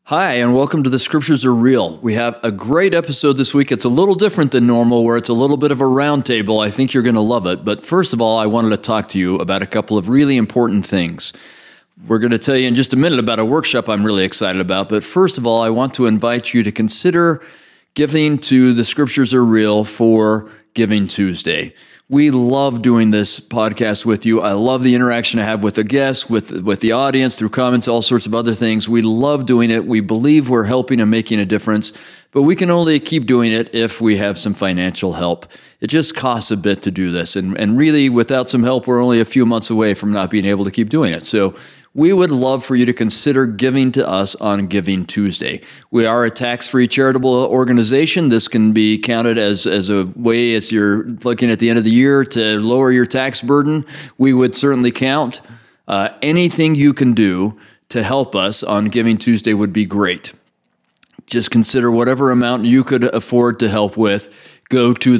Hi, and welcome to The Scriptures Are Real. We have a great episode this week. It's a little different than normal, where it's a little bit of a round table. I think you're going to love it. But first of all, I wanted to talk to you about a couple of really important things. We're going to tell you in just a minute about a workshop I'm really excited about. But first of all, I want to invite you to consider giving to The Scriptures Are Real for Giving Tuesday. We love doing this podcast with you. I love the interaction I have with the guests, with the audience, through comments, all sorts of other things. We love doing it. We believe we're helping and making a difference, but we can only keep doing it if we have some financial help. It just costs a bit to do this, and really, without some help, we're only a few months away from not being able to keep doing it. So we would love for you to consider giving to us on Giving Tuesday. We are a tax-free charitable organization. This can be counted as a way, as you're looking at the end of the year, to lower your tax burden. We would certainly count. Anything you can do to help us on Giving Tuesday would be great. Just consider whatever amount you could afford to help with. Go to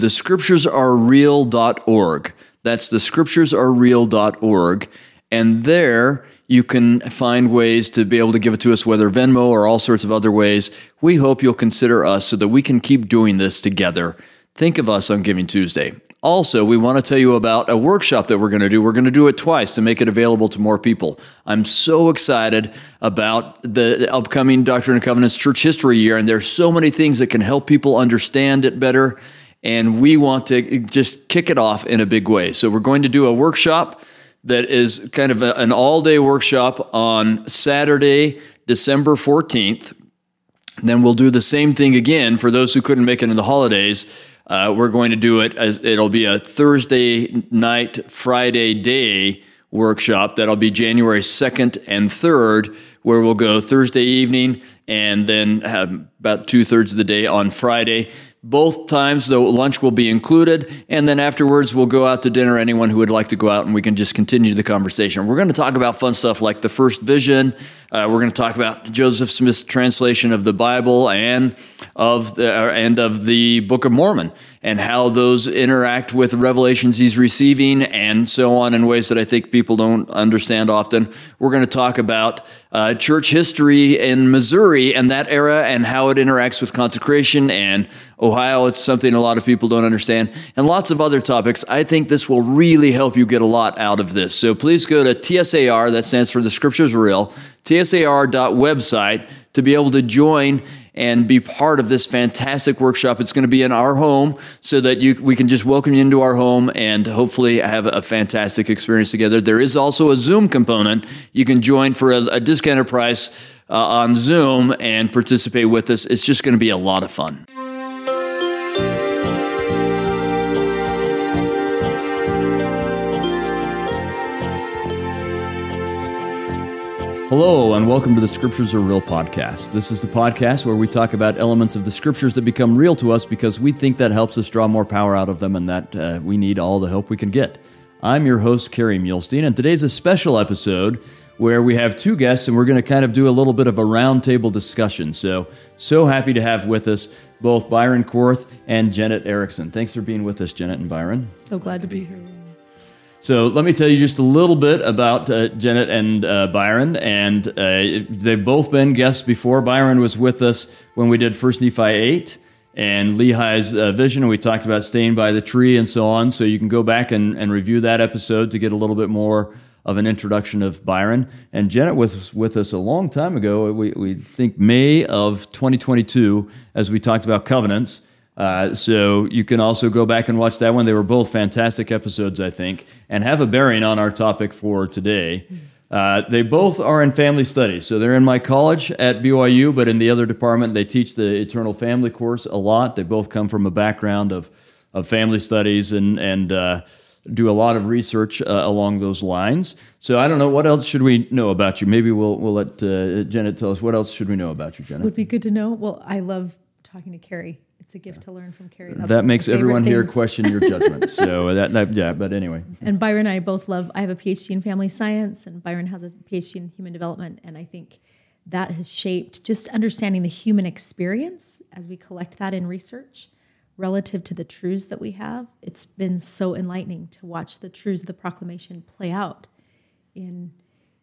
thescripturesarereal.org. That's thescripturesarereal.org. And there you can find ways to be able to give it to us, whether Venmo or all sorts of other ways. We hope you'll consider us so that we can keep doing this together. Think of us on Giving Tuesday. Also, we want to tell you about a workshop that we're going to do. We're going to do it twice to make it available to more people. I'm so excited about the upcoming Doctrine and Covenants Church History Year, and there's so many things that can help people understand it better, and we want to just kick it off in a big way. So we're going to do a workshop that is kind of an all-day workshop on Saturday, December 14th. Then we'll do the same thing again for those who couldn't make it in the holidays. We're going to do it as it'll be a Thursday night, Friday day workshop. That'll be January 2nd and 3rd, where we'll go Thursday evening and then have about 2/3 of the day on Friday. Both times, though, lunch will be included, and then afterwards we'll go out to dinner, anyone who would like to go out, and we can just continue the conversation. We're going to talk about fun stuff like the first vision. We're going to talk about Joseph Smith's translation of the Bible and of the Book of Mormon, and how those interact with the revelations he's receiving, and so on, in ways that I think people don't understand often. We're going to talk about church history in Missouri and that era, and how it interacts with consecration, and Ohio. It's something a lot of people don't understand, and lots of other topics. I think this will really help you get a lot out of this. So please go to TSAR, that stands for The Scriptures Are Real, tsar.website, to be able to join and be part of this fantastic workshop. It's going to be in our home, so that we can just welcome you into our home and hopefully have a fantastic experience together. There is also a Zoom component. You can join for a discounted price on Zoom and participate with us. It's just going to be a lot of fun. Hello, and welcome to the Scriptures Are Real podcast. This is the podcast where we talk about elements of the Scriptures that become real to us because we think that helps us draw more power out of them, and that we need all the help we can get. I'm your host, Kerry Muhlestein, and today's a special episode where we have two guests, and we're going to kind of do a little bit of a roundtable discussion. So happy to have with us both Byron Korth and Janet Erickson. Thanks for being with us, Janet and Byron. So glad to be here. So let me tell you just a little bit about Janet and Byron, and they've both been guests before. Byron was with us when we did 1 Nephi 8 and Lehi's vision, and we talked about staying by the tree and so on, so you can go back and review that episode to get a little bit more of an introduction of Byron. And Janet was with us a long time ago, we think May of 2022, as we talked about covenants. So you can also go back and watch that one. They were both fantastic episodes, I think, and have a bearing on our topic for today. They both are in family studies. So they're in my college at BYU, but in the other department, they teach the Eternal Family course a lot. They both come from a background of family studies and do a lot of research along those lines. So I don't know, what else should we know about you? Maybe we'll let Janet tell us, what else should we know about you, Janet? Would be good to know. Well, I love talking to Carrie. It's a gift to learn from Carrie. That makes everyone here question your judgment. So but anyway. And Byron and I both I have a PhD in family science, and Byron has a PhD in human development. And I think that has shaped just understanding the human experience as we collect that in research relative to the truths that we have. It's been so enlightening to watch the truths of the proclamation play out in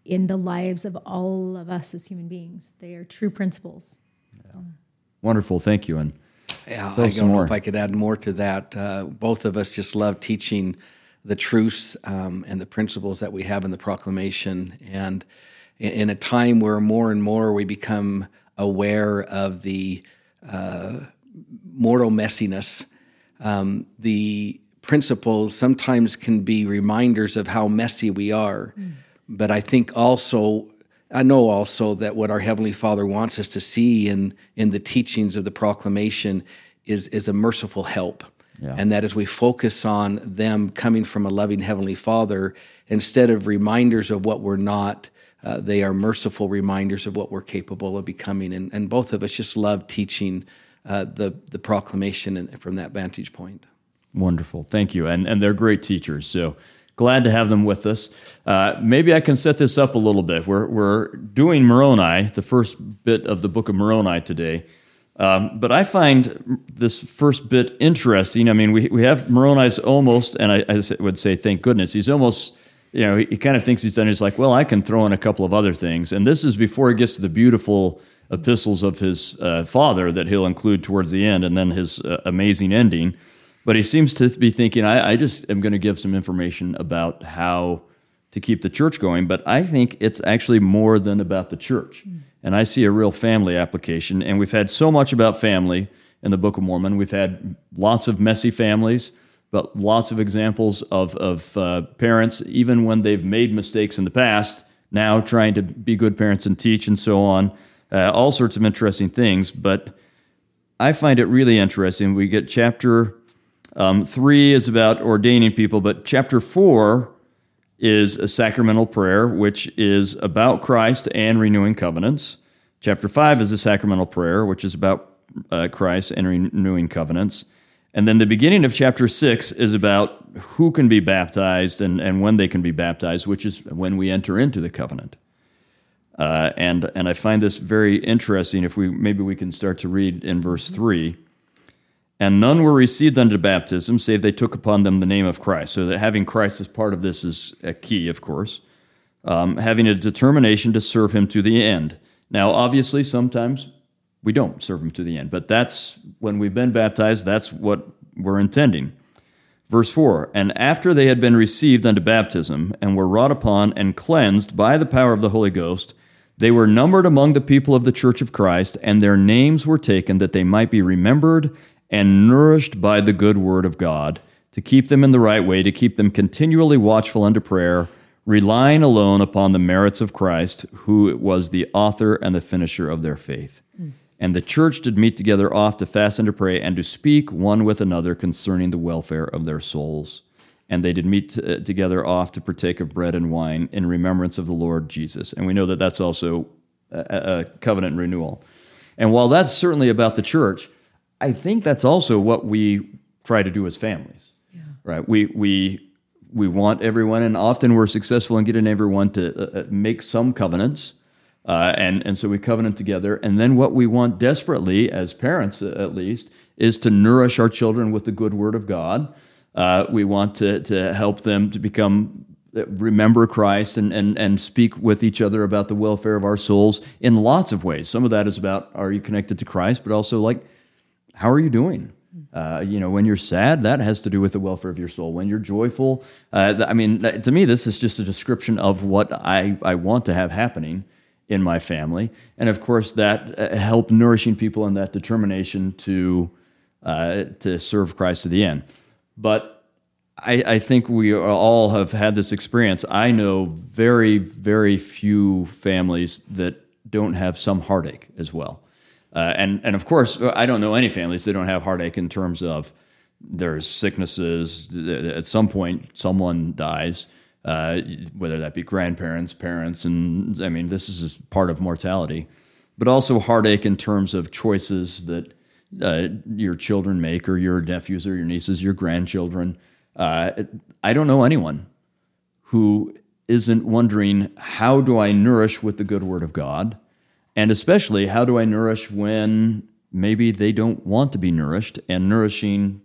in the lives of all of us as human beings. They are true principles. Wonderful. Thank you. And Yeah, tell I us some don't know more. if I could add more to that. Both of us just love teaching the truths and the principles that we have in the proclamation. And in a time where more and more we become aware of the mortal messiness, the principles sometimes can be reminders of how messy we are. But I know also that what our Heavenly Father wants us to see in the teachings of the proclamation is a merciful help. Yeah. And that as we focus on them coming from a loving Heavenly Father, instead of reminders of what we're not, they are merciful reminders of what we're capable of becoming. And both of us just love teaching the proclamation from that vantage point. Wonderful. Thank you. And they're great teachers. So glad to have them with us. Maybe I can set this up a little bit. We're doing Moroni, the first bit of the book of Moroni today. But I find this first bit interesting. I mean, we have Moroni's almost, and I would say, thank goodness, he's almost, he kind of thinks he's done. He's like, well, I can throw in a couple of other things. And this is before he gets to the beautiful epistles of his father that he'll include towards the end, and then his amazing ending. But he seems to be thinking, I just am going to give some information about how to keep the church going. But I think it's actually more than about the church. And I see a real family application. And we've had so much about family in the Book of Mormon. We've had lots of messy families, but lots of examples of parents, even when they've made mistakes in the past, now trying to be good parents and teach and so on. All sorts of interesting things. But I find it really interesting. We get chapter 3 is about ordaining people, but chapter 4 is a sacramental prayer, which is about Christ and renewing covenants. Chapter 5 is a sacramental prayer, which is about Christ and renewing covenants. And then the beginning of chapter 6 is about who can be baptized and when they can be baptized, which is when we enter into the covenant. And I find this very interesting. If we can start to read in verse 3. And none were received unto baptism, save they took upon them the name of Christ. So that having Christ as part of this is a key, of course. Having a determination to serve him to the end. Now, obviously, sometimes we don't serve him to the end, but that's when we've been baptized, that's what we're intending. Verse 4, and after they had been received unto baptism, and were wrought upon and cleansed by the power of the Holy Ghost, they were numbered among the people of the church of Christ, and their names were taken that they might be remembered and nourished by the good word of God, to keep them in the right way, to keep them continually watchful unto prayer, relying alone upon the merits of Christ, who was the author and the finisher of their faith. And the church did meet together oft to fast and to pray, and to speak one with another concerning the welfare of their souls. And they did meet together oft to partake of bread and wine in remembrance of the Lord Jesus. And we know that that's also a covenant renewal. And while that's certainly about the church, I think that's also what we try to do as families, right? We want everyone, and often we're successful in getting everyone to make some covenants, and so we covenant together. And then what we want desperately, as parents at least, is to nourish our children with the good word of God. We want to help them to remember Christ and speak with each other about the welfare of our souls in lots of ways. Some of that is about, are you connected to Christ? But also, like, how are you doing? When you're sad, that has to do with the welfare of your soul. When you're joyful, to me, this is just a description of what I want to have happening in my family. And of course, that help nourishing people in that determination to serve Christ to the end. But I think we all have had this experience. I know very, very few families that don't have some heartache as well. And of course, I don't know any families that don't have heartache in terms of there's sicknesses. At some point, someone dies, whether that be grandparents, parents, and this is part of mortality. But also heartache in terms of choices that your children make, or your nephews or your nieces, your grandchildren. I don't know anyone who isn't wondering, how do I nourish with the good word of God? And especially, how do I nourish when maybe they don't want to be nourished? And nourishing,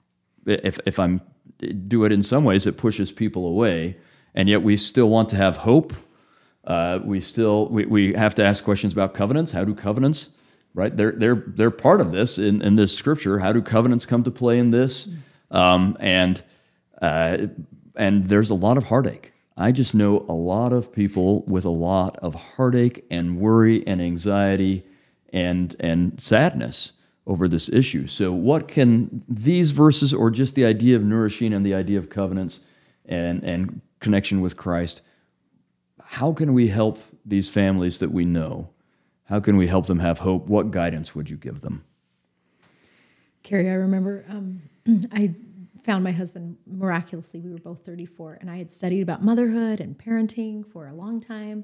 if I'm do it in some ways, it pushes people away. And yet we still want to have hope We have to ask questions about covenants. How do covenants, right? They're part of this in this scripture. How do covenants come to play in this? And there's a lot of heartache. I just know a lot of people with a lot of heartache and worry and anxiety and sadness over this issue. So what can these verses, or just the idea of nourishing and the idea of covenants and connection with Christ, how can we help these families that we know? How can we help them have hope? What guidance would you give them? Carrie, I remember I found my husband miraculously. We were both 34, and I had studied about motherhood and parenting for a long time.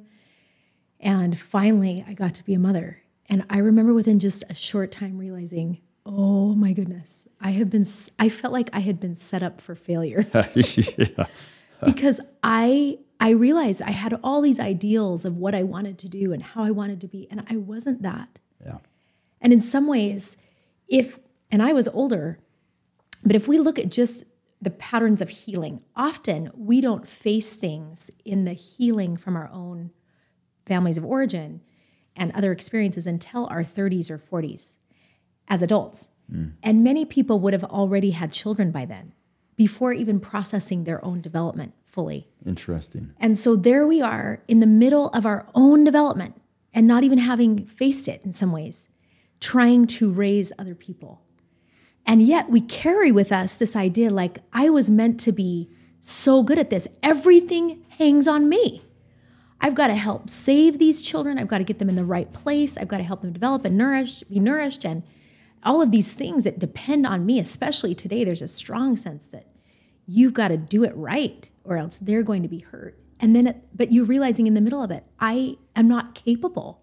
And finally, I got to be a mother. And I remember within just a short time realizing, oh my goodness, I felt like I had been set up for failure. Yeah. Because I realized I had all these ideals of what I wanted to do and how I wanted to be, and I wasn't that. Yeah. And in some ways, and I was older, but if we look at just the patterns of healing, often we don't face things in the healing from our own families of origin and other experiences until our 30s or 40s as adults. And many people would have already had children by then, before even processing their own development fully. Interesting. And so there we are in the middle of our own development and not even having faced it in some ways, trying to raise other people. And yet we carry with us this idea like, I was meant to be so good at this. Everything hangs on me. I've got to help save these children. I've got to get them in the right place. I've got to help them develop and be nourished, and all of these things that depend on me. Especially today, there's a strong sense that you've got to do it right or else they're going to be hurt. And then, but you're realizing in the middle of it, I am not capable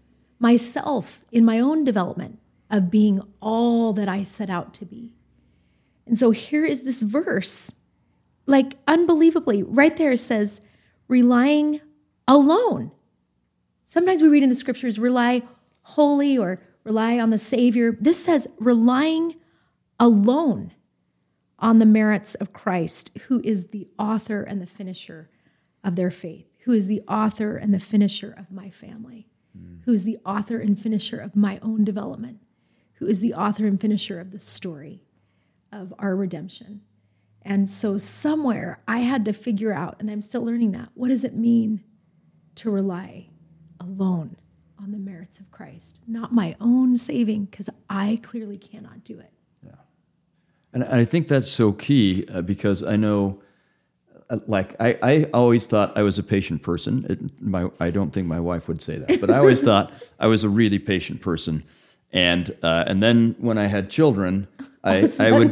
myself in my own development of being all that I set out to be. And so here is this verse, like unbelievably, right there it says, relying alone. Sometimes we read in the scriptures, rely wholly or rely on the Savior. This says relying alone on the merits of Christ, who is the author and the finisher of their faith, who is the author and the finisher of my family, who is the author and finisher of my own development, who is the author and finisher of the story of our redemption. And so somewhere I had to figure out, and I'm still learning that, what does it mean to rely alone on the merits of Christ, not my own saving, because I clearly cannot do it. Yeah. And I think that's so key because I know, I always thought I was a patient person. I don't think my wife would say that, but I always thought I was a really patient person. And then when I had children, I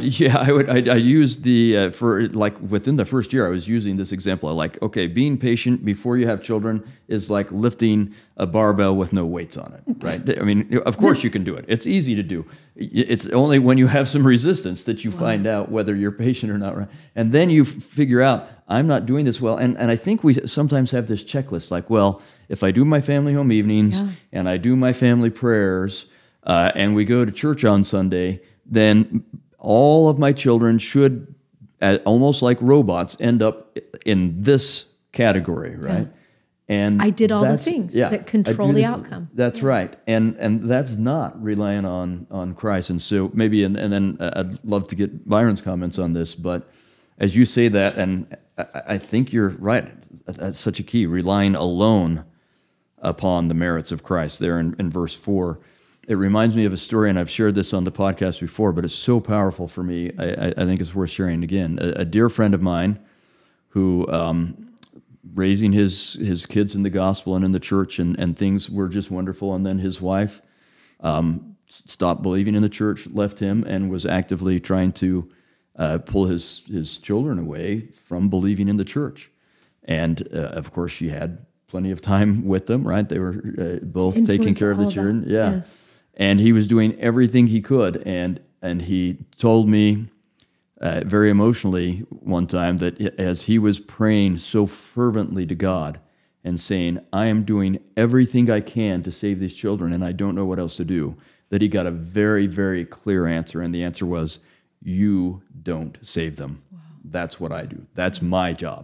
used for like within the first year, I was using this example. Like, okay, being patient before you have children is like lifting a barbell with no weights on it, right? I mean, of course you can do it. It's easy to do. It's only when you have some resistance that you find out whether you're patient or not, right? And then you figure out, I'm not doing this well. And I think we sometimes have this checklist, like, well, if I do my family home evenings and I do my family prayers, and we go to church on Sunday, then all of my children should, almost like robots, end up in this category, right? Yeah. And I did all the things that control the outcome. That's right, and that's not relying on Christ. And so maybe, and then I'd love to get Byron's comments on this. But as you say that, and I think you're right. That's such a key, relying alone upon the merits of Christ. There in verse 4. It reminds me of a story, and I've shared this on the podcast before, but it's so powerful for me. I think it's worth sharing again. A dear friend of mine who, raising his kids in the gospel and in the church, and things were just wonderful. And then his wife stopped believing in the church, left him, and was actively trying to pull his children away from believing in the church. And, of course, she had plenty of time with them, right? They were both taking care of the children. Yeah. Yes. And he was doing everything he could, and he told me very emotionally one time that as he was praying so fervently to God and saying, I am doing everything I can to save these children, and I don't know what else to do, that he got a very, very clear answer, and the answer was, you don't save them. Wow. That's what I do. That's my job.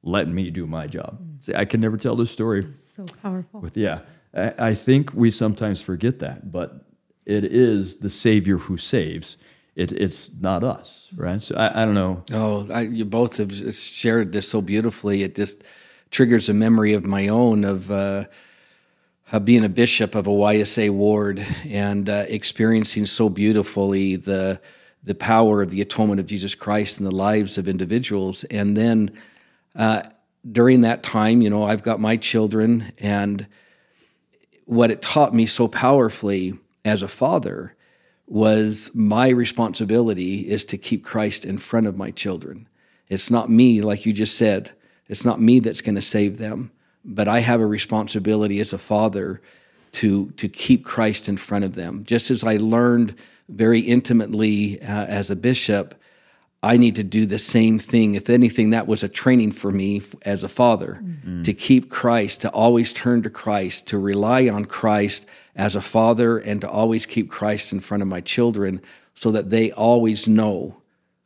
let me do my job. See, I can never tell this story. So powerful. I think we sometimes forget that, but it is the Savior who saves. It's not us, right? So I don't know. Oh, you both have shared this so beautifully. It just triggers a memory of my own of being a bishop of a YSA ward and experiencing so beautifully the power of the atonement of Jesus Christ in the lives of individuals. And then during that time, I've got my children, and what it taught me so powerfully as a father was my responsibility is to keep Christ in front of my children. It's not me, like you just said. It's not me that's going to save them, but I have a responsibility as a father to keep Christ in front of them. Just as I learned very intimately as a bishop, I need to do the same thing. If anything, that was a training for me as a father, to keep Christ, to always turn to Christ, to rely on Christ as a father, and to always keep Christ in front of my children so that they always know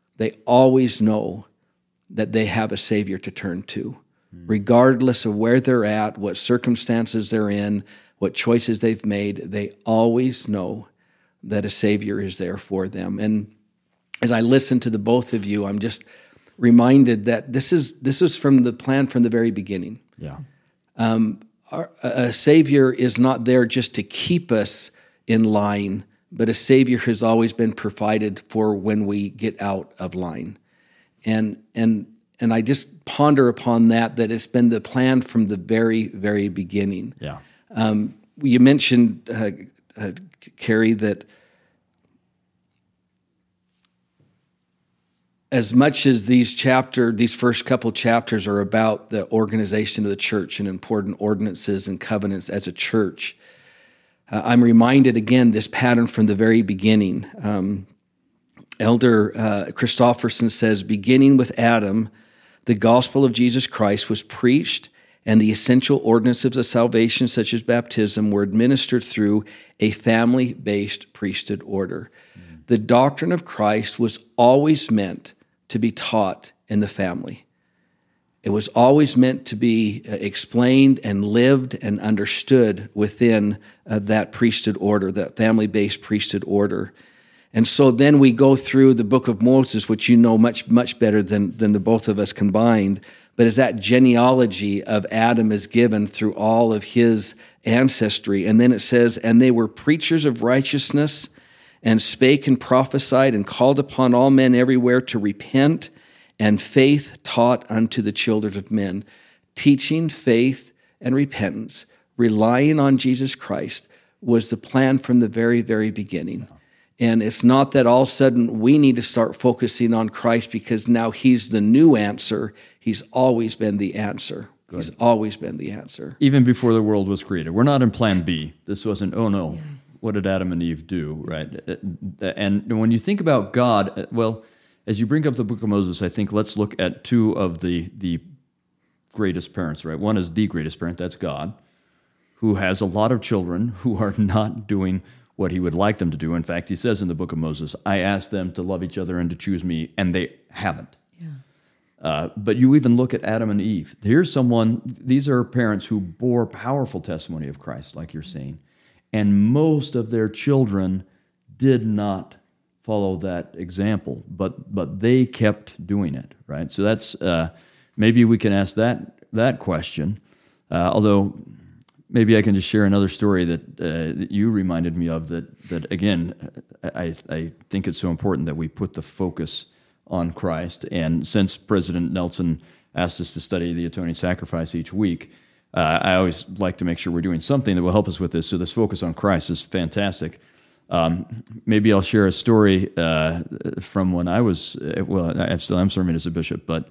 that they have a Savior to turn to. Regardless of where they're at, what circumstances they're in, what choices they've made, they always know that a Savior is there for them. And as I listen to the both of you, I'm just reminded that this is from the plan from the very beginning. Yeah. A Savior is not there just to keep us in line, but a Savior has always been provided for when we get out of line. And I just ponder upon that it's been the plan from the very, very beginning. Yeah. You mentioned, Carrie, that as much as these first couple chapters are about the organization of the church and important ordinances and covenants as a church, I'm reminded again this pattern from the very beginning. Elder Christofferson says, beginning with Adam, the gospel of Jesus Christ was preached, and the essential ordinances of salvation, such as baptism, were administered through a family-based priesthood order. The doctrine of Christ was always meant to be taught in the family. It was always meant to be explained and lived and understood within that priesthood order, that family-based priesthood order. And so then we go through the book of Moses, which you know much, much better than the both of us combined, but as that genealogy of Adam is given through all of his ancestry. And then it says, and they were preachers of righteousness, and spake and prophesied, and called upon all men everywhere to repent, and faith taught unto the children of men. Teaching faith and repentance, relying on Jesus Christ, was the plan from the very, very beginning. And it's not that all of a sudden we need to start focusing on Christ because now he's the new answer. He's always been the answer. Good. He's always been the answer. Even before the world was created. We're not in plan B. This wasn't, oh no, yes. What did Adam and Eve do, right? Yes. And when you think about God, well, as you bring up the book of Moses, I think let's look at two of the greatest parents, right? One is the greatest parent, that's God, who has a lot of children who are not doing what he would like them to do. In fact, he says in the book of Moses, I asked them to love each other and to choose me, and they haven't. Yeah. But you even look at Adam and Eve. These are parents who bore powerful testimony of Christ, like you're saying, and most of their children did not follow that example, but they kept doing it, right? So that's, maybe we can ask that question, although maybe I can just share another story that you reminded me of that again, I think it's so important that we put the focus on Christ. And since President Nelson asked us to study the atoning sacrifice each week, I always like to make sure we're doing something that will help us with this. So this focus on Christ is fantastic. Maybe I'll share a story from when I was, I'm serving as a bishop, but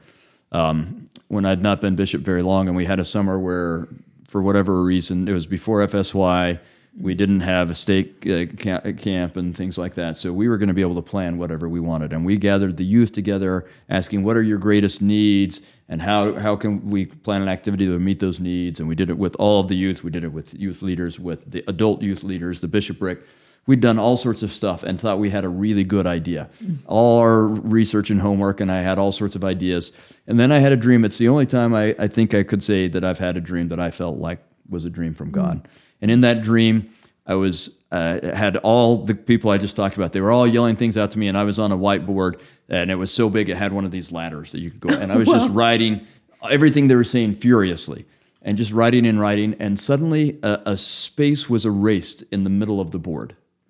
when I'd not been bishop very long, and we had a summer where, for whatever reason, it was before FSY, we didn't have a stake camp and things like that. So we were going to be able to plan whatever we wanted. And we gathered the youth together asking, what are your greatest needs? And how can we plan an activity that would meet those needs? And we did it with all of the youth. We did it with youth leaders, with the adult youth leaders, the bishopric, we'd done all sorts of stuff and thought we had a really good idea. All our research and homework, and I had all sorts of ideas. And then I had a dream. It's the only time I think I could say that I've had a dream that I felt like was a dream from God. And in that dream, I was had all the people I just talked about. They were all yelling things out to me, and I was on a whiteboard, and it was so big it had one of these ladders that you could go. And I was just writing everything they were saying furiously, and just writing, and suddenly a space was erased in the middle of the board.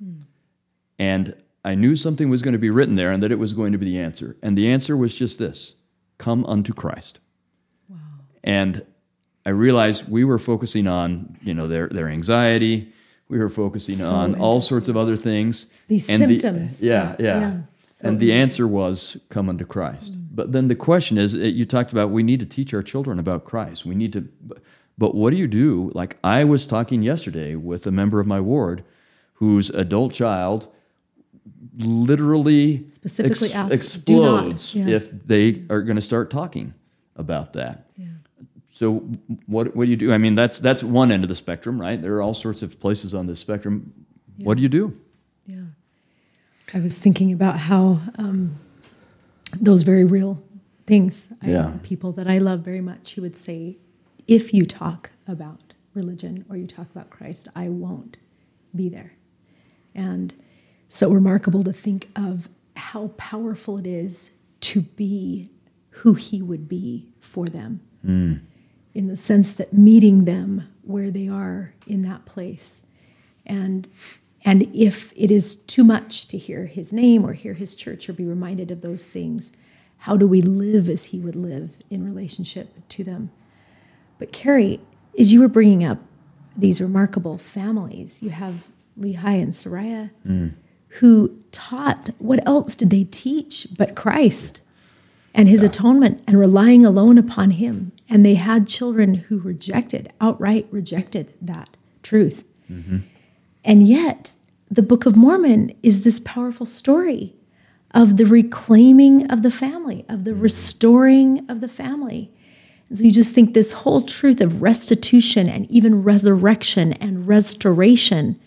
And I knew something was going to be written there, and that it was going to be the answer. And the answer was just this: come unto Christ. Wow. And I realized we were focusing on, their anxiety. We were focusing on all sorts of other things. These symptoms. Yeah. And the answer was, come unto Christ. But then the question is, you talked about we need to teach our children about Christ. We need to, but what do you do? Like, I was talking yesterday with a member of my ward whose adult child literally specifically explodes if they are going to start talking about that. Yeah. So what do you do? I mean, that's one end of the spectrum, right? There are all sorts of places on this spectrum. Yeah. What do you do? Yeah. I was thinking about how those very real things, people that I love very much, who would say, if you talk about religion or you talk about Christ, I won't be there. And so remarkable to think of how powerful it is to be who he would be for them. In the sense that meeting them where they are in that place. And if it is too much to hear his name or hear his church or be reminded of those things, how do we live as he would live in relationship to them? But Carrie, as you were bringing up these remarkable families, you have Lehi and Soraya, who taught, what else did they teach but Christ and his atonement and relying alone upon him? And they had children who outright rejected that truth. Mm-hmm. And yet, the Book of Mormon is this powerful story of the reclaiming of the family, of the restoring of the family. And so you just think this whole truth of restitution and even resurrection and restoration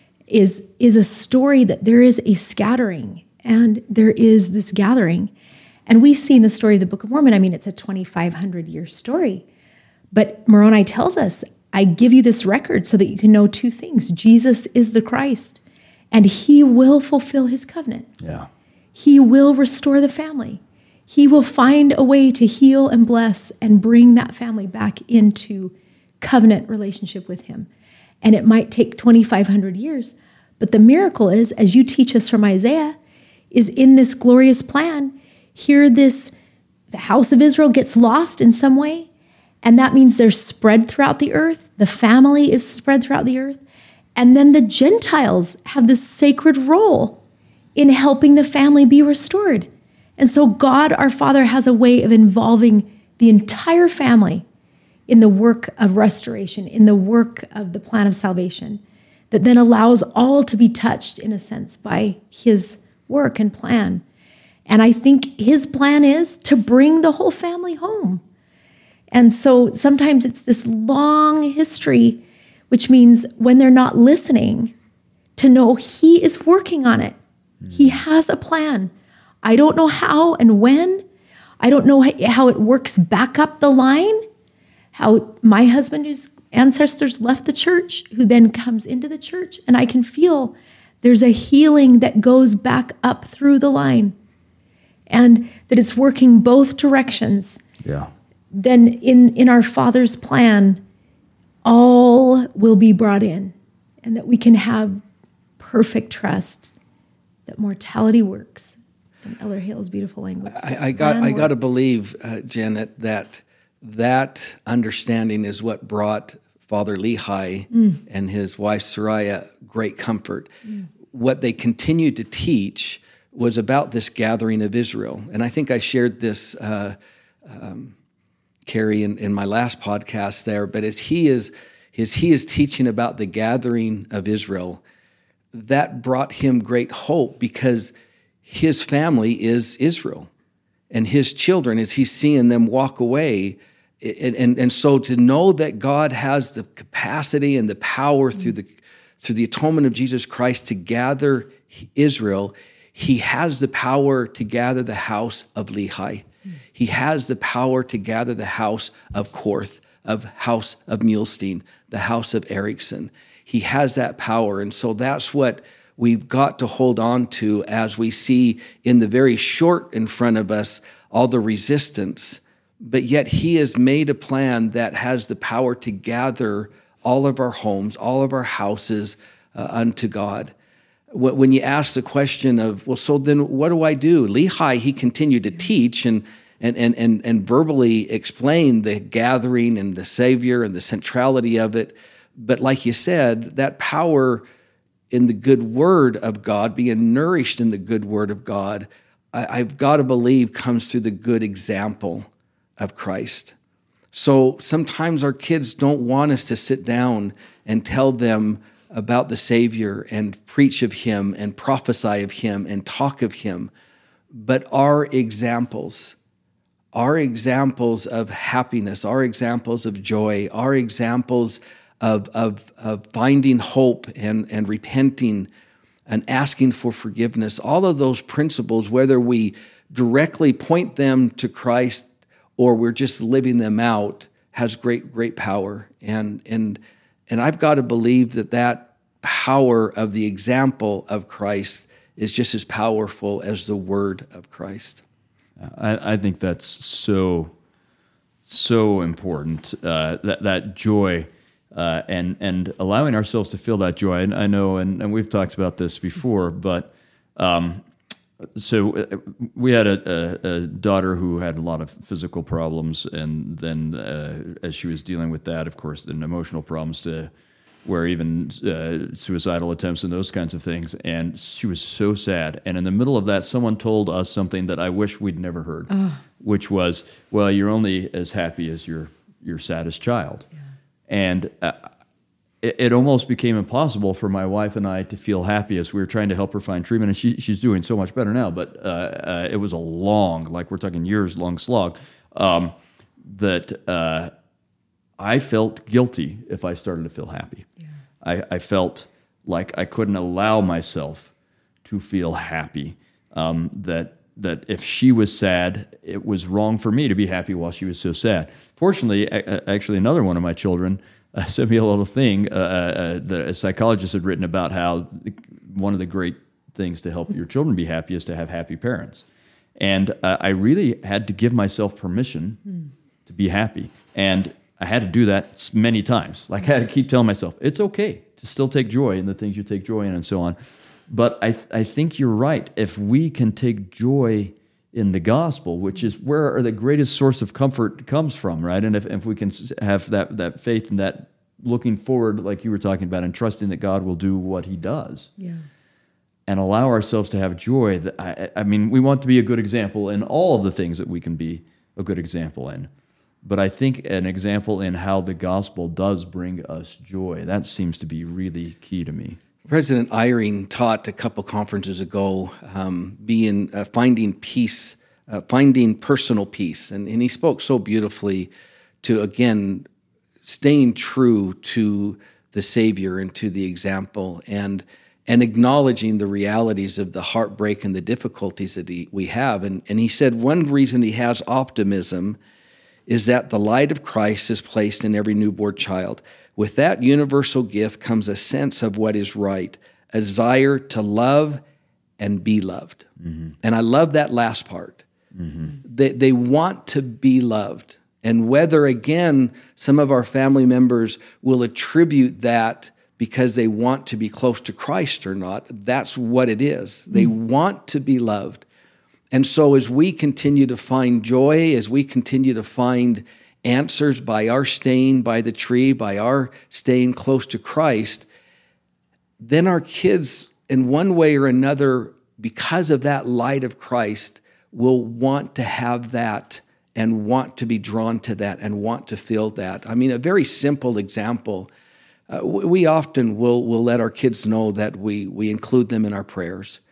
is a story that there is a scattering and there is this gathering. And we see in the story of the Book of Mormon, I mean, it's a 2,500-year story. But Moroni tells us, I give you this record so that you can know two things. Jesus is the Christ, and he will fulfill his covenant. Yeah. He will restore the family. He will find a way to heal and bless and bring that family back into covenant relationship with him. And it might take 2,500 years, but the miracle is, as you teach us from Isaiah, is in this glorious plan. Here, the house of Israel gets lost in some way, and that means they're spread throughout the earth. The family is spread throughout the earth. And then the Gentiles have this sacred role in helping the family be restored. And so God, our Father, has a way of involving the entire family in the work of restoration, in the work of the plan of salvation, that then allows all to be touched, in a sense, by his work and plan. And I think his plan is to bring the whole family home. And so sometimes it's this long history, which means when they're not listening, to know he is working on it. He has a plan. I don't know how and when. I don't know how it works back up the line, how my husband, whose ancestors left the church, who then comes into the church, and I can feel there's a healing that goes back up through the line. And that it's working both directions. Yeah. Then in our Father's plan, all will be brought in, and that we can have perfect trust that mortality works. In Elder Hale's beautiful language. I got to believe, Janet, that understanding is what brought Father Lehi and his wife Soraya great comfort. What they continued to teach was about this gathering of Israel. And I think I shared this, Carrie, in my last podcast there, but as he is teaching about the gathering of Israel, that brought him great hope because his family is Israel and his children, as he's seeing them walk away. And so to know that God has the capacity and the power through through the atonement of Jesus Christ to gather Israel, he has the power to gather the house of Lehi. He has the power to gather the house of Korth, of house of Mulestein, the house of Erickson. He has that power. And so that's what we've got to hold on to as we see in the very short in front of us all the resistance. But yet he has made a plan that has the power to gather all of our homes, all of our houses unto God. When you ask the question of, well, so then what do I do? Lehi, he continued to teach and verbally explain the gathering and the Savior and the centrality of it. But like you said, that power in the good word of God, being nourished in the good word of God, I've got to believe comes through the good example of Christ. So sometimes our kids don't want us to sit down and tell them about the Savior and preach of him and prophesy of him and talk of him. But our examples of happiness, our examples of joy, our examples of finding hope and repenting and asking for forgiveness, all of those principles, whether we directly point them to Christ or we're just living them out, has great power. And I've got to believe that power of the example of Christ is just as powerful as the word of Christ. I think that's so important, that joy and allowing ourselves to feel that joy. And I know, and we've talked about this before, but so we had a daughter who had a lot of physical problems, and then as she was dealing with that, of course, then emotional problems to where even suicidal attempts and those kinds of things. And she was so sad. And in the middle of that, someone told us something that I wish we'd never heard, which was, well, you're only as happy as your saddest child. Yeah. And it almost became impossible for my wife and I to feel happy as we were trying to help her find treatment. And she's doing so much better now, but it was a long, like we're talking years-long slog, that I felt guilty if I started to feel happy. Yeah. I felt like I couldn't allow myself to feel happy, that if she was sad, it was wrong for me to be happy while she was so sad. Fortunately, actually, another one of my children sent me a little thing. A psychologist had written about how one of the great things to help your children be happy is to have happy parents. And I really had to give myself permission to be happy. And I had to do that many times. Like I had to keep telling myself, it's okay to still take joy in the things you take joy in and so on. But I think you're right. If we can take joy in the gospel, which is where the greatest source of comfort comes from, right? And if we can have that faith and that looking forward, like you were talking about, and trusting that God will do what he does, and allow ourselves to have joy. I mean, we want to be a good example in all of the things that we can be a good example in. But I think an example in how the gospel does bring us joy, that seems to be really key to me. President Eyring taught a couple conferences ago finding peace, finding personal peace. And he spoke so beautifully to, again, staying true to the Savior and to the example and acknowledging the realities of the heartbreak and the difficulties that we have. And he said one reason he has optimism is that the light of Christ is placed in every newborn child. With that universal gift comes a sense of what is right, a desire to love and be loved. Mm-hmm. And I love that last part. Mm-hmm. They want to be loved. And whether, again, some of our family members will attribute that because they want to be close to Christ or not, that's what it is. Mm-hmm. They want to be loved. And so as we continue to find joy, as we continue to find answers by our staying by the tree, by our staying close to Christ, then our kids, in one way or another, because of that light of Christ, will want to have that and want to be drawn to that and want to feel that. I mean, a very simple example, we often will let our kids know that we include them in our prayers.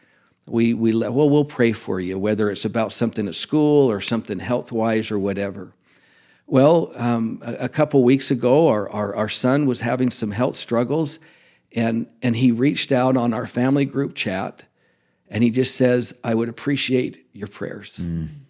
We'll pray for you, whether it's about something at school or something health-wise or whatever. Well, a couple weeks ago, our son was having some health struggles, And he reached out on our family group chat, and he just says, I would appreciate your prayers.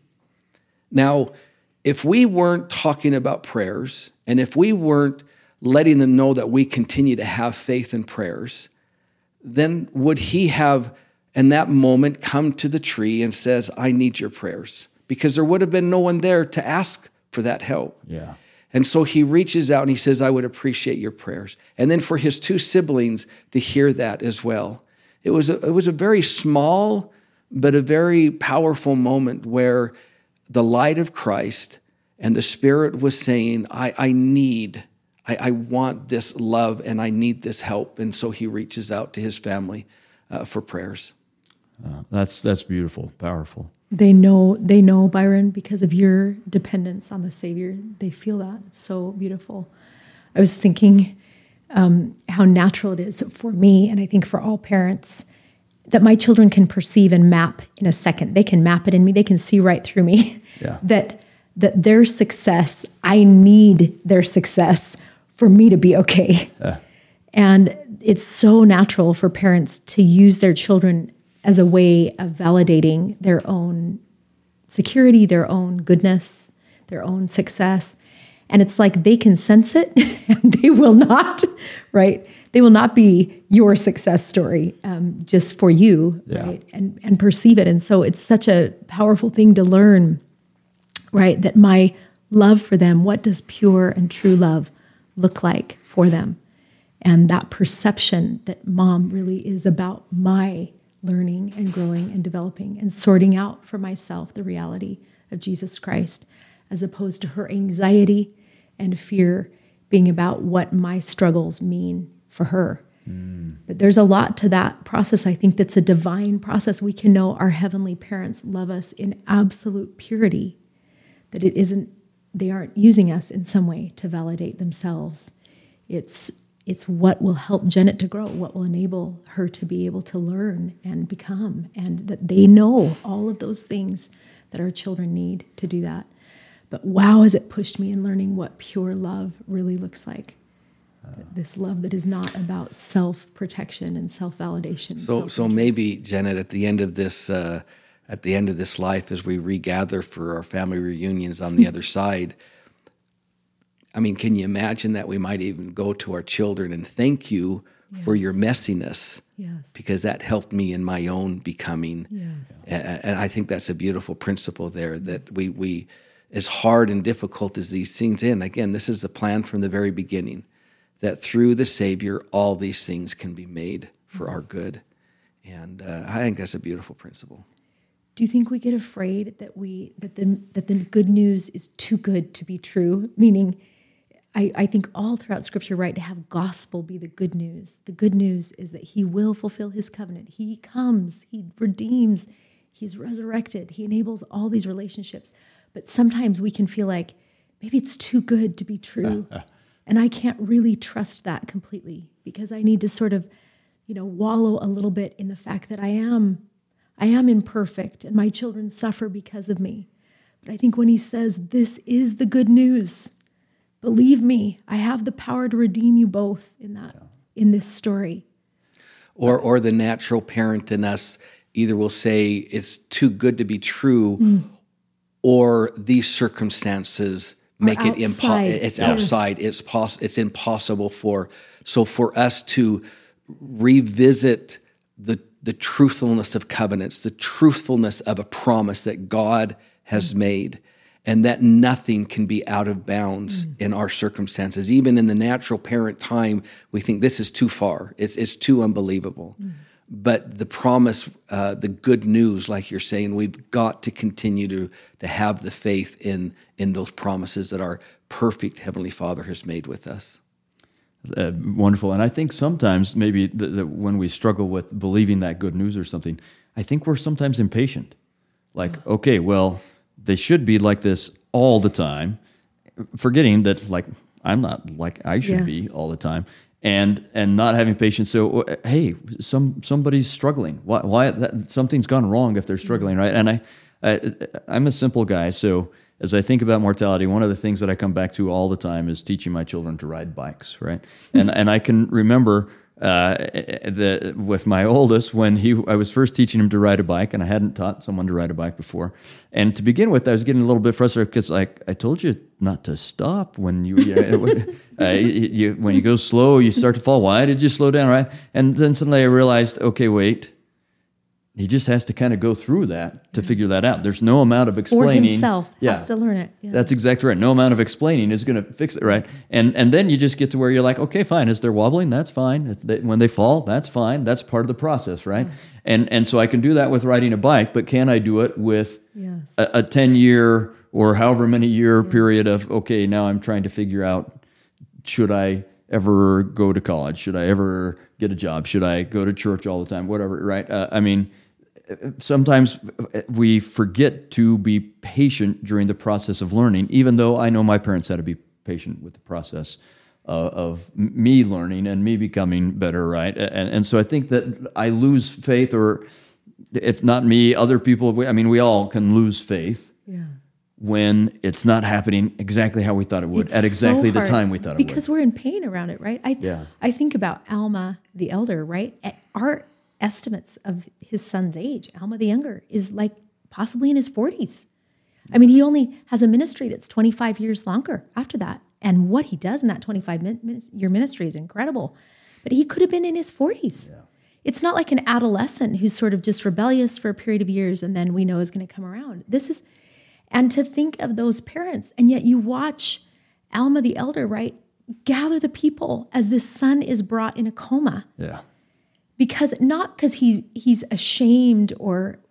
Now, if we weren't talking about prayers, and if we weren't letting them know that we continue to have faith in prayers, then would he have, in that moment, come to the tree and says, I need your prayers? Because there would have been no one there to ask for that help. Yeah. And so he reaches out and he says, I would appreciate your prayers. And then for his two siblings to hear that as well. It was a very small, but a very powerful moment where the light of Christ and the Spirit was saying, I want this love and I need this help. And so he reaches out to his family for prayers. That's beautiful, powerful. They know, Byron, because of your dependence on the Savior. They feel that. It's so beautiful. I was thinking how natural it is for me, and I think for all parents, that my children can perceive and map in a second. They can map it in me. They can see right through me. Yeah. that their success, I need their success for me to be okay. And it's so natural for parents to use their children as a way of validating their own security, their own goodness, their own success. And it's like they can sense it and they will not, right? They will not be your success story just for you, right? And perceive it. And so it's such a powerful thing to learn, right? That my love for them, what does pure and true love look like for them? And that perception that mom really is about my learning and growing and developing and sorting out for myself the reality of Jesus Christ, as opposed to her anxiety and fear being about what my struggles mean for her. But there's a lot to that process. I think that's a divine process. We can know our heavenly parents love us in absolute purity, that they aren't using us in some way to validate themselves. It's what will help Janet to grow, what will enable her to be able to learn and become, and that they know all of those things that our children need to do that. But wow, has it pushed me in learning what pure love really looks like. This love that is not about self-protection and self-validation. So maybe, Janet, at the end of this life, as we regather for our family reunions on the other side, I mean, can you imagine that we might even go to our children and thank you for your messiness? Yes. Because that helped me in my own becoming. Yes. And I think that's a beautiful principle there, that we as hard and difficult as these things in, again, this is the plan from the very beginning, that through the Savior, all these things can be made for our good. And I think that's a beautiful principle. Do you think we get afraid that the good news is too good to be true? Meaning, I think all throughout Scripture, right, to have gospel be the good news. The good news is that he will fulfill his covenant. He comes, he redeems, he's resurrected, he enables all these relationships. But sometimes we can feel like maybe it's too good to be true. And I can't really trust that completely, because I need to sort of, wallow a little bit in the fact that I am imperfect and my children suffer because of me. But I think when he says, this is the good news, believe me, I have the power to redeem you both in this story. Or the natural parent in us either will say it's too good to be true, or these circumstances make it impossible. It's outside. It's impossible for us to revisit the truthfulness of covenants, the truthfulness of a promise that God has made, and that nothing can be out of bounds in our circumstances. Even in the natural parent time, we think this is too far. It's too unbelievable. But the promise, the good news, like you're saying, we've got to continue to have the faith in those promises that our perfect Heavenly Father has made with us. Wonderful. And I think sometimes maybe when we struggle with believing that good news or something, I think we're sometimes impatient. Like, okay, well, they should be like this all the time, forgetting that, like, I'm not like I should be all the time. And not having patience. So, hey, somebody's struggling. Why something's gone wrong if they're struggling, right? And I'm a simple guy, so as I think about mortality, one of the things that I come back to all the time is teaching my children to ride bikes, right? And I can remember with my oldest when I was first teaching him to ride a bike, and I hadn't taught someone to ride a bike before. And to begin with, I was getting a little bit frustrated because I told you not to stop when when you go slow, you start to fall. Why did you slow down, right? And then suddenly I realized, okay, wait. He just has to kind of go through that to figure that out. There's no amount of explaining. For himself, has to learn it. Yeah. That's exactly right. No amount of explaining is going to fix it, right? And then you just get to where you're like, okay, fine. As they're wobbling, that's fine. When they fall, that's fine. That's part of the process, right? Yeah. And so I can do that with riding a bike, but can I do it with a 10-year or however many year period of, okay, now I'm trying to figure out, should I ever go to college? Should I ever get a job? Should I go to church all the time? Whatever, right? Sometimes we forget to be patient during the process of learning, even though I know my parents had to be patient with the process of me learning and me becoming better, right? And so I think that I lose faith, or if not me, other people, we all can lose faith when it's not happening exactly how we thought it would, at exactly the time we thought it would. Because we're in pain around it, right? I think about Alma the elder, right? Our estimates of his son's age, Alma the younger, is like possibly in his 40s. He only has a ministry that's 25 years longer after that. And what he does in that 25-year ministry is incredible. But he could have been in his 40s. Yeah. It's not like an adolescent who's sort of just rebellious for a period of years and then we know is going to come around. And to think of those parents, and yet you watch Alma the elder, right, gather the people as this son is brought in a coma. Yeah. Not because he's ashamed or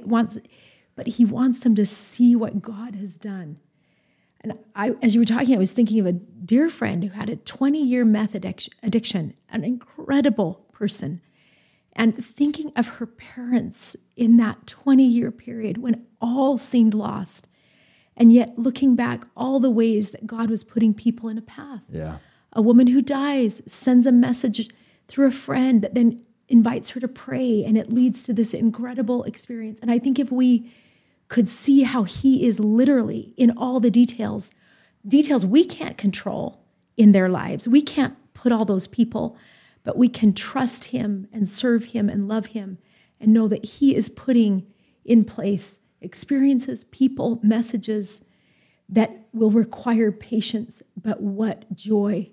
but he wants them to see what God has done. And as you were talking, I was thinking of a dear friend who had a 20-year meth addiction, an incredible person, and thinking of her parents in that 20-year period when all seemed lost, and yet looking back all the ways that God was putting people in a path. Yeah. A woman who dies sends a message through a friend that then invites her to pray, and it leads to this incredible experience. And I think if we could see how he is literally in all the details we can't control in their lives. We can't put all those people, but we can trust him and serve him and love him and know that he is putting in place experiences, people, messages that will require patience. But what joy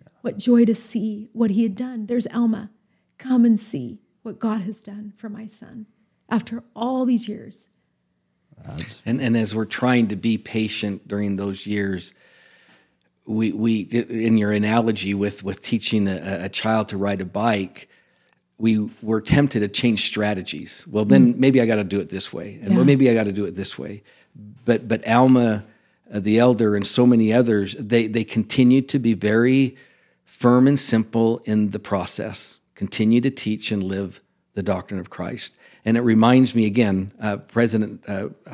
to see what he had done. There's Alma. Come and see what God has done for my son after all these years. And as we're trying to be patient during those years, we in your analogy with teaching a child to ride a bike, we were tempted to change strategies. Well, then maybe I got to do it this way, and well, maybe I got to do it this way. But Alma, the elder, and so many others, they continued to be very firm and simple in the process. Continue to teach and live the doctrine of Christ. And it reminds me again, President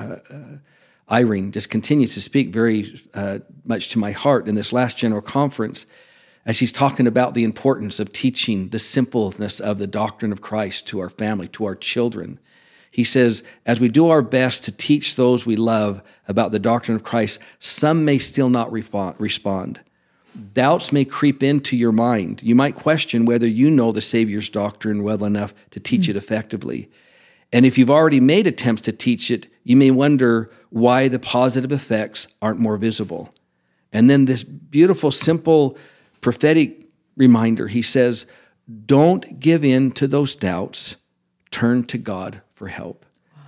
Eyring just continues to speak very much to my heart in this last General Conference as he's talking about the importance of teaching the simpleness of the doctrine of Christ to our family, to our children. He says, as we do our best to teach those we love about the doctrine of Christ, some may still not respond. Doubts may creep into your mind. You might question whether you know the Savior's doctrine well enough to teach it effectively. And if you've already made attempts to teach it, you may wonder why the positive effects aren't more visible. And then this beautiful, simple, prophetic reminder, he says, don't give in to those doubts. Turn to God for help.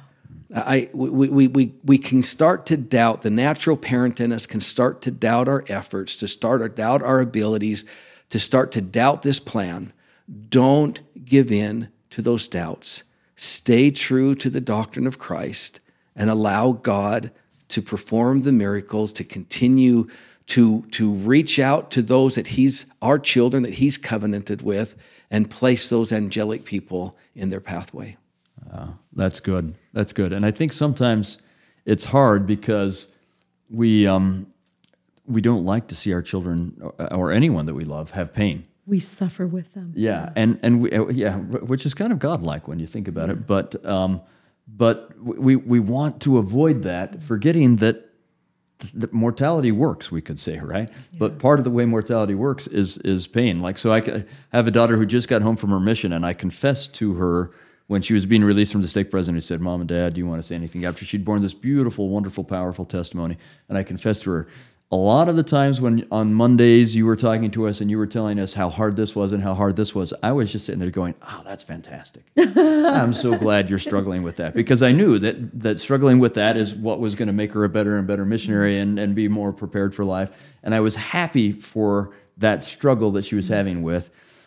We can start to doubt, the natural parent in us can start to doubt our efforts, to start to doubt our abilities, to start to doubt this plan. Don't give in to those doubts. Stay true to the doctrine of Christ and allow God to perform the miracles, to continue to reach out to those that he's our children, that he's covenanted with, and place those angelic people in their pathway. That's good. That's good. And I think sometimes it's hard because we don't like to see our children or anyone that we love have pain. We suffer with them. Yeah, and which is kind of godlike when you think about it. But we want to avoid that, forgetting that mortality works, we could say, right? Yeah. But part of the way mortality works is pain. Like, so I have a daughter who just got home from her mission, and I confessed to her when she was being released from the stake prison. He said, "Mom and Dad, do you want to say anything?" After she'd borne this beautiful, wonderful, powerful testimony. And I confessed to her, a lot of the times when on Mondays you were talking to us and you were telling us how hard this was and how hard this was, I was just sitting there going, "Oh, that's fantastic. I'm so glad you're struggling with that." Because I knew that struggling with that is what was going to make her a better and better missionary and be more prepared for life. And I was happy for that struggle that she was having with,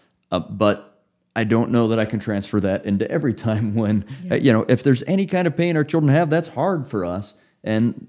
but I don't know that I can transfer that into every time when, if there's any kind of pain our children have, that's hard for us. And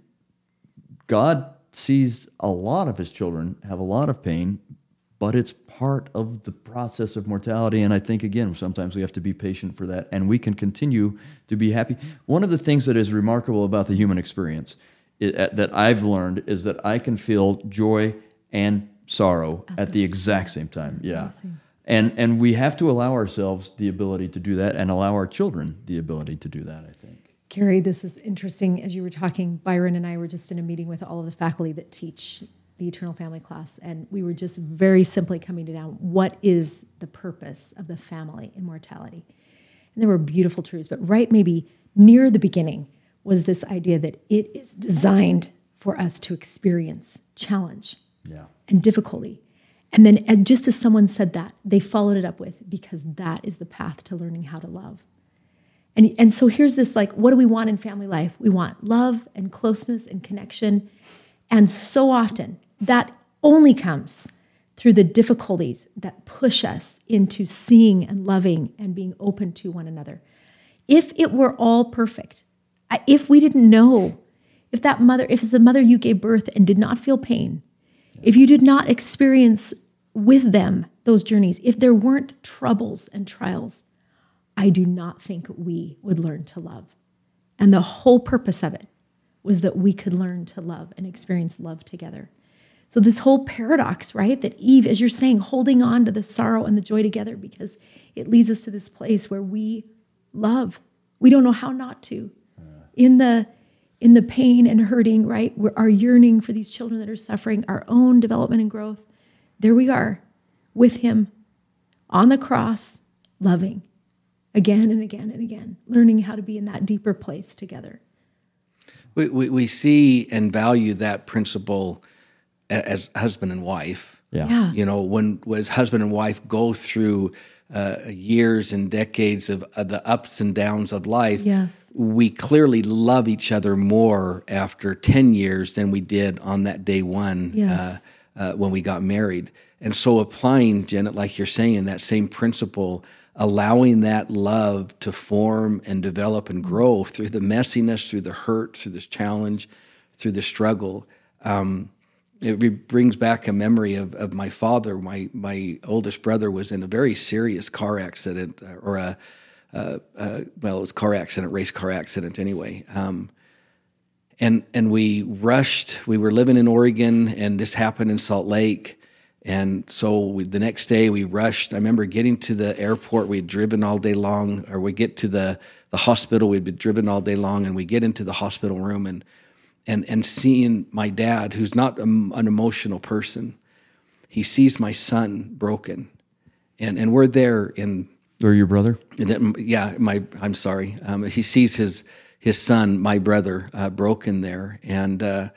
God sees a lot of his children have a lot of pain, but it's part of the process of mortality. And I think, again, sometimes we have to be patient for that, and we can continue to be happy. One of the things that is remarkable about the human experience that I've learned is that I can feel joy and sorrow at the exact same time. Yeah. And we have to allow ourselves the ability to do that and allow our children the ability to do that, I think. Carrie, this is interesting. As you were talking, Byron and I were just in a meeting with all of the faculty that teach the Eternal Family class, and we were just very simply coming down, what is the purpose of the family in mortality? And there were beautiful truths, but right maybe near the beginning was this idea that it is designed for us to experience challenge and difficulty. And then just as someone said that, they followed it up with, because that is the path to learning how to love. And so here's this, like, what do we want in family life? We want love and closeness and connection. And so often that only comes through the difficulties that push us into seeing and loving and being open to one another. If it were all perfect, if we didn't know, if it's the mother you gave birth and did not feel pain, if you did not experience with them those journeys, if there weren't troubles and trials, I do not think we would learn to love. And the whole purpose of it was that we could learn to love and experience love together. So this whole paradox, right, that Eve, as you're saying, holding on to the sorrow and the joy together, because it leads us to this place where we love. We don't know how not to. In the pain and hurting, right, our yearning for these children that are suffering, our own development and growth, there we are with him on the cross, loving. Again and again and again, learning how to be in that deeper place together. We see and value that principle as husband and wife. Yeah. When as husband and wife go through years and decades of the ups and downs of life, we clearly love each other more after 10 years than we did on that day one when we got married. And so applying, Janet, like you're saying, that same principle, allowing that love to form and develop and grow through the messiness, through the hurt, through this challenge, through the struggle. It brings back a memory of my father. My oldest brother was in a very serious car accident, or it was race car accident anyway. And we rushed. We were living in Oregon, and this happened in Salt Lake. And so the next day we rushed. I remember getting to the airport. We had driven all day long, or we get to the hospital. We'd been driven all day long, and we get into the hospital room and seeing my dad, who's not an emotional person, he sees my son broken, and we're there in. Or your brother? I'm sorry. He sees his son, my brother, broken there, and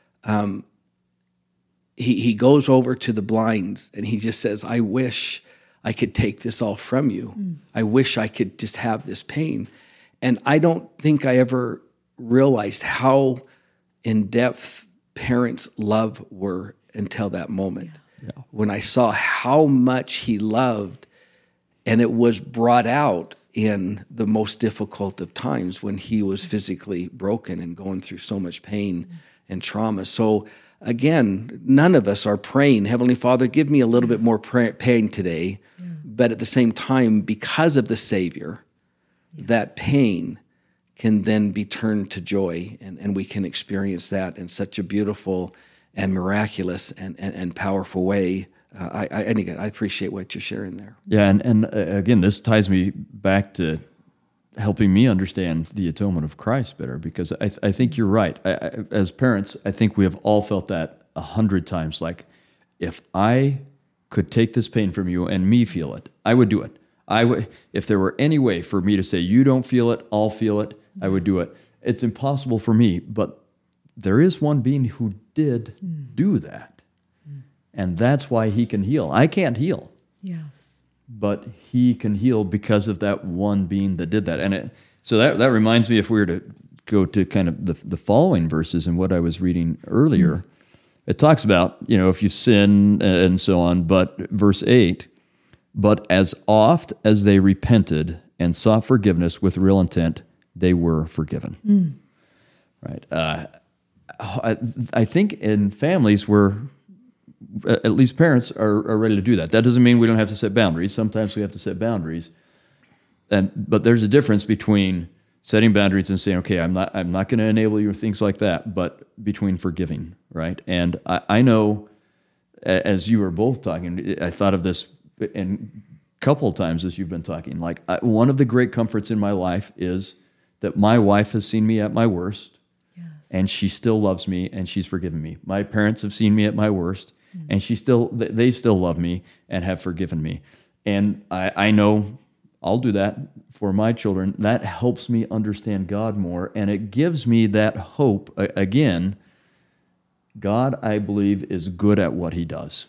he goes over to the blinds and he just says, "I wish I could take this all from you. I wish I could just have this pain." And I don't think I ever realized how in depth parents' love were until that moment. Yeah. When I saw how much he loved, and it was brought out in the most difficult of times when he was physically broken and going through so much pain and trauma. So again, none of us are praying, "Heavenly Father, give me a little bit more pain today." Yeah. But at the same time, because of the Savior, that pain can then be turned to joy, and we can experience that in such a beautiful and miraculous and powerful way. I appreciate what you're sharing there. Yeah, and again, this ties me back to helping me understand the atonement of Christ better, because I think you're right. As parents, I think we have all felt that 100 times. Like, if I could take this pain from you and me feel it, I would do it. I would, if there were any way for me to say, you don't feel it, I'll feel it, I would do it. It's impossible for me, but there is one being who did do that. And that's why he can heal. I can't heal. Yes. But he can heal because of that one being that did that. And so that reminds me, if we were to go to kind of the following verses and what I was reading earlier, it talks about, if you sin and so on, but verse 8, but as oft as they repented and sought forgiveness with real intent, they were forgiven. Right. I think in families where at least parents are ready to do that. That doesn't mean we don't have to set boundaries. Sometimes we have to set boundaries. But there's a difference between setting boundaries and saying, okay, I'm not going to enable you or things like that, but between forgiving, right? And I know, as you were both talking, I thought of this in a couple of times as you've been talking. Like, one of the great comforts in my life is that my wife has seen me at my worst, and she still loves me, and she's forgiven me. My parents have seen me at my worst, and they still love me and have forgiven me. And I know I'll do that for my children. That helps me understand God more, and it gives me that hope. Again, God, I believe, is good at what he does.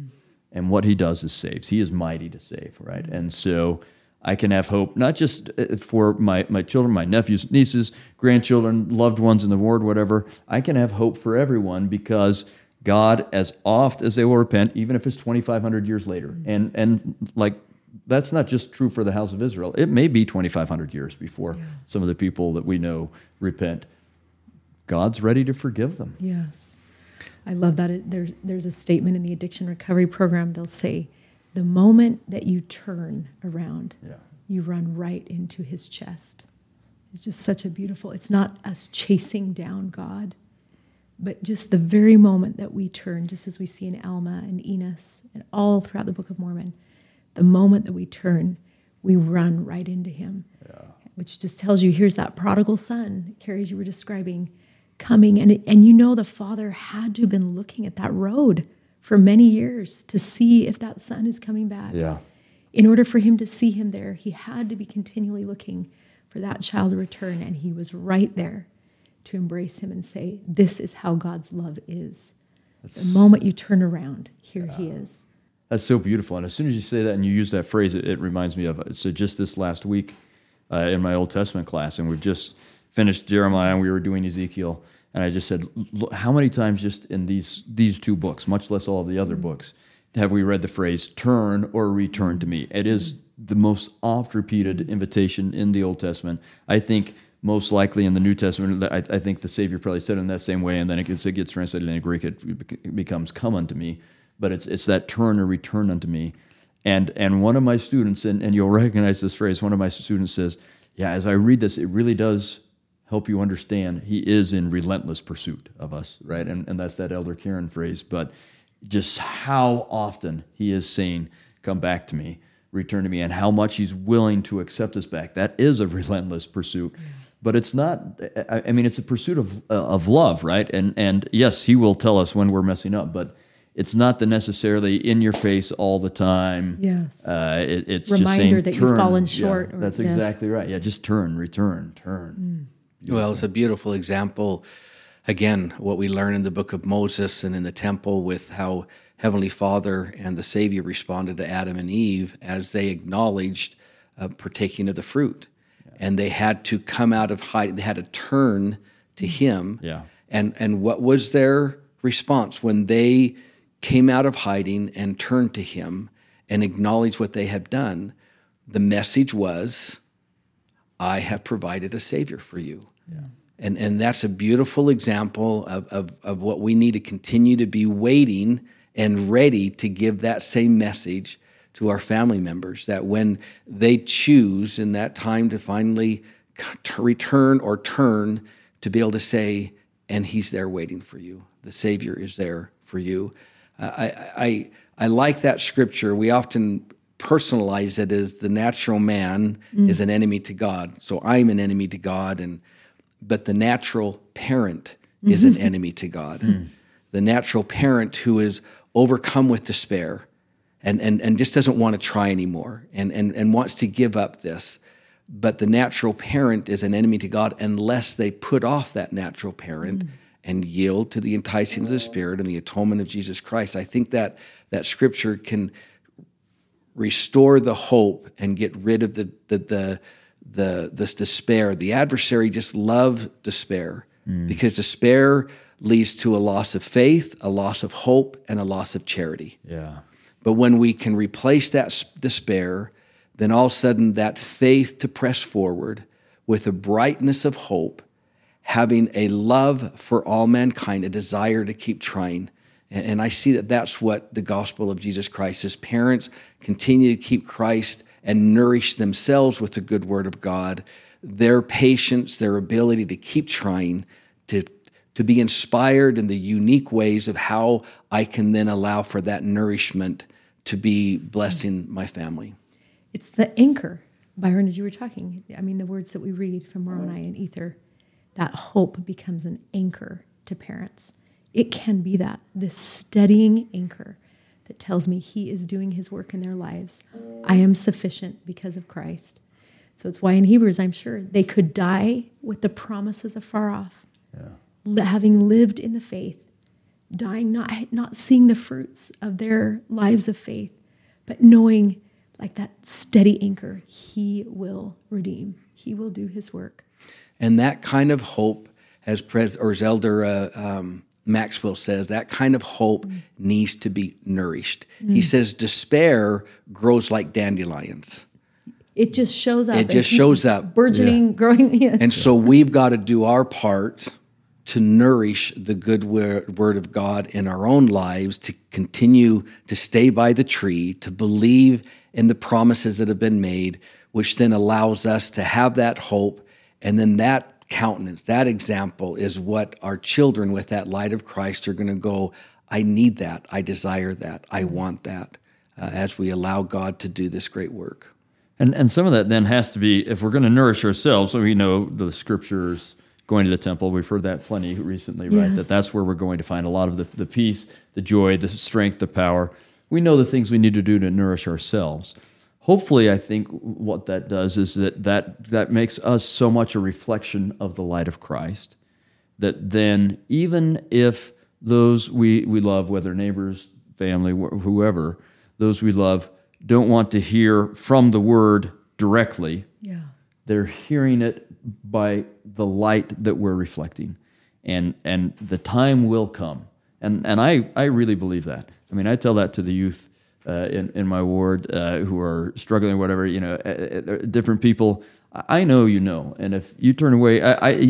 And what he does is saves. He is mighty to save, right? And so I can have hope, not just for my children, my nephews, nieces, grandchildren, loved ones in the ward, whatever. I can have hope for everyone, because God, as oft as they will repent, even if it's 2,500 years later, and like, that's not just true for the house of Israel. It may be 2,500 years before some of the people that we know repent. God's ready to forgive them. Yes. I love that. There's a statement in the addiction recovery program. They'll say, the moment that you turn around, you run right into his chest. It's just such a beautiful, it's not us chasing down God, but just the very moment that we turn, just as we see in Alma and Enos and all throughout the Book of Mormon, the moment that we turn, we run right into him, which just tells you, here's that prodigal son, Carrie, as you were describing, coming. And the father had to have been looking at that road for many years to see if that son is coming back. Yeah. In order for him to see him there, he had to be continually looking for that child to return. And he was right there to embrace him and say, this is how God's love is. The moment you turn around, here he is. That's so beautiful. And as soon as you say that and you use that phrase, it reminds me of, so just this last week in my Old Testament class, and we've just finished Jeremiah and we were doing Ezekiel, and I just said, look, how many times just in these two books, much less all of the other books, have we read the phrase, turn or return to me? It is the most oft-repeated invitation in the Old Testament. I think most likely in the New Testament, I think the Savior probably said it in that same way, and then it gets translated in Greek, it becomes come unto me. But it's that turn or return unto me. And one of my students, and you'll recognize this phrase, one of my students says, yeah, as I read this, it really does help you understand he is in relentless pursuit of us, right? And that's that Elder Karen phrase. But just how often he is saying, come back to me, return to me, and how much he's willing to accept us back. That is a relentless pursuit. But it's not, I mean, it's a pursuit of love, right? And yes, he will tell us when we're messing up, but it's not the necessarily in your face all the time. Yes. It's reminder just saying, that turn. you've fallen short. Yeah, that's exactly right. Yeah, just turn, return. Well, it's a beautiful example. Again, what we learn in the book of Moses and in the temple with how Heavenly Father and the Savior responded to Adam and Eve as they acknowledged partaking of the fruit. Yeah. And they had to come out of hiding. They had to turn to him. Yeah. And what was their response when they came out of hiding and turned to him and acknowledged what they had done? The message was, I have provided a Savior for you. Yeah. And that's a beautiful example of what we need to continue to be waiting and ready to give that same message to our family members, that when they choose in that time to finally return or turn, to be able to say, and he's there waiting for you. The Savior is there for you. I like that scripture. We often personalize it as the natural man is an enemy to God. So I'm an enemy to God, but the natural parent is an enemy to God. The natural parent who is overcome with despair and just doesn't want to try anymore and wants to give up this. But the natural parent is an enemy to God unless they put off that natural parent and yield to the enticings of the Spirit and the atonement of Jesus Christ. I think that Scripture can restore the hope and get rid of this despair. The adversary just loves despair because despair leads to a loss of faith, a loss of hope, and a loss of charity. Yeah. But when we can replace that despair, then all of a sudden that faith to press forward with a brightness of hope, having a love for all mankind, a desire to keep trying. And I see that that's what the gospel of Jesus Christ is. Parents continue to keep Christ and nourish themselves with the good word of God, their patience, their ability to keep trying, to be inspired in the unique ways of how I can then allow for that nourishment to be blessing my family. It's the anchor, Byron, as you were talking. I mean, the words that we read from Moroni and Ether, that hope becomes an anchor to parents. It can be this steadying anchor that tells me he is doing his work in their lives. I am sufficient because of Christ. So it's why in Hebrews, I'm sure, they could die with the promises afar off, having lived in the faith, dying, not seeing the fruits of their lives of faith, but knowing like that steady anchor, he will redeem. He will do his work. And that kind of hope, as Elder Maxwell says, that kind of hope needs to be nourished. He says despair grows like dandelions. It just shows up. It just shows up. Burgeoning, growing. Yeah. And so we've got to do our part to nourish the good word of God in our own lives, to continue to stay by the tree, to believe in the promises that have been made, which then allows us to have that hope. And then that countenance, that example is what our children with that light of Christ are going to go, I need that, I desire that, I want that, as we allow God to do this great work. And some of that then has to be, if we're going to nourish ourselves, so we know the scriptures, going to the temple, we've heard that plenty recently, right? Yes. That's where we're going to find a lot of the peace, the joy, the strength, the power. We know the things we need to do to nourish ourselves. Hopefully, I think what that does is that makes us so much a reflection of the light of Christ, that then even if those we love, whether neighbors, family, whoever, those we love don't want to hear from the word directly, they're hearing it by the light that we're reflecting. And the time will come. And I really believe that. I mean, I tell that to the youth in my ward who are struggling or whatever, different people. I know you know. And if you turn away,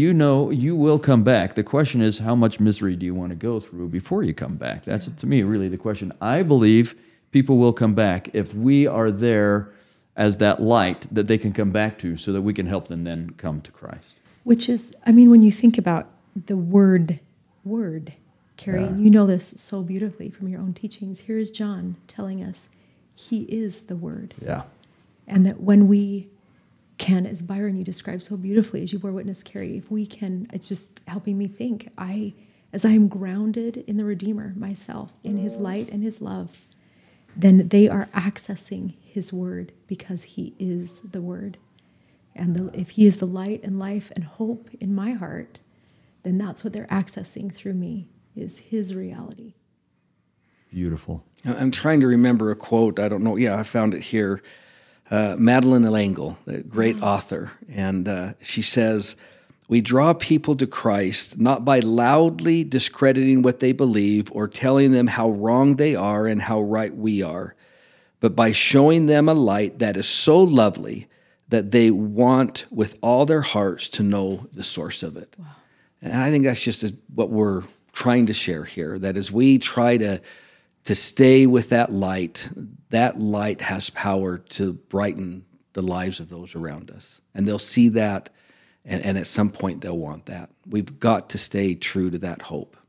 you will come back. The question is, how much misery do you want to go through before you come back? That's, to me, really the question. I believe people will come back if we are there as that light that they can come back to, so that we can help them then come to Christ. Which is, I mean, when you think about the word, Carrie, and you know this so beautifully from your own teachings, here is John telling us he is the Word. Yeah. And that when we can, as Byron, you described so beautifully as you bore witness, Carrie, if we can, it's just helping me think, as I am grounded in the Redeemer myself, in his light and his love, then they are accessing his word because he is the word. And if he is the light and life and hope in my heart, then that's what they're accessing through me, is his reality. Beautiful. I'm trying to remember a quote. I don't know. Yeah, I found it here. Madeleine L'Engle, the great author, and she says, "We draw people to Christ not by loudly discrediting what they believe or telling them how wrong they are and how right we are, but by showing them a light that is so lovely that they want with all their hearts to know the source of it." Wow. And I think that's just what we're trying to share here, that as we try to stay with that light has power to brighten the lives of those around us. And they'll see that, and at some point they'll want that. We've got to stay true to that hope.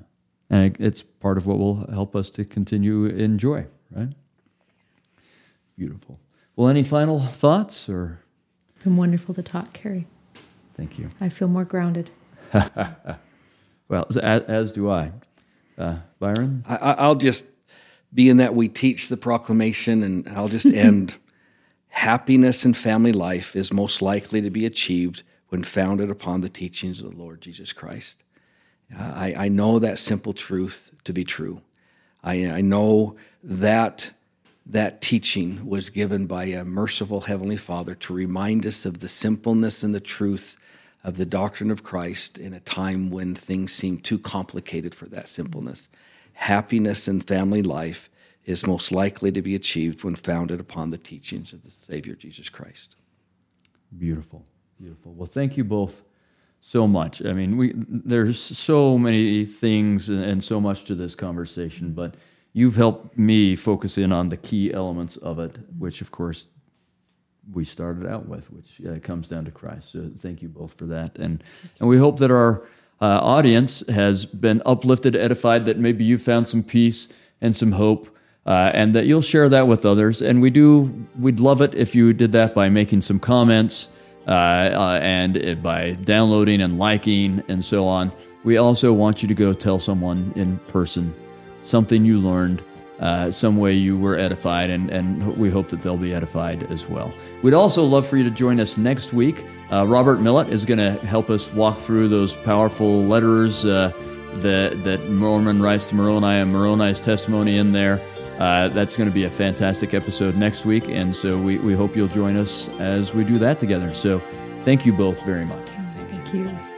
And it's part of what will help us to continue in joy, right? Beautiful. Well, any final thoughts? Or It's been wonderful to talk, Carrie. thank you. I feel more grounded. Well, as do I. Byron? I'll just, being that we teach the proclamation, and I'll just end. Happiness in family life is most likely to be achieved when founded upon the teachings of the Lord Jesus Christ. I know that simple truth to be true. I know that teaching was given by a merciful Heavenly Father to remind us of the simpleness and the truth of the doctrine of Christ in a time when things seem too complicated for that simpleness. Happiness in family life is most likely to be achieved when founded upon the teachings of the Savior Jesus Christ. Beautiful, beautiful. Well, thank you both so much. I mean, there's so many things and so much to this conversation, but you've helped me focus in on the key elements of it, which, of course, we started out with, which comes down to Christ. So thank you both for that. And we hope that our audience has been uplifted, edified, that maybe you found some peace and some hope, and that you'll share that with others. And we'd love it if you did that by making some comments and by downloading and liking and so on. We also want you to go tell someone in person something you learned, some way you were edified, and we hope that they'll be edified as well. We'd also love for you to join us next week. Robert Millett is going to help us walk through those powerful letters that Mormon writes to Moroni and Moroni's testimony in there. That's going to be a fantastic episode next week, and so we hope you'll join us as we do that together. So thank you both very much. Thank you.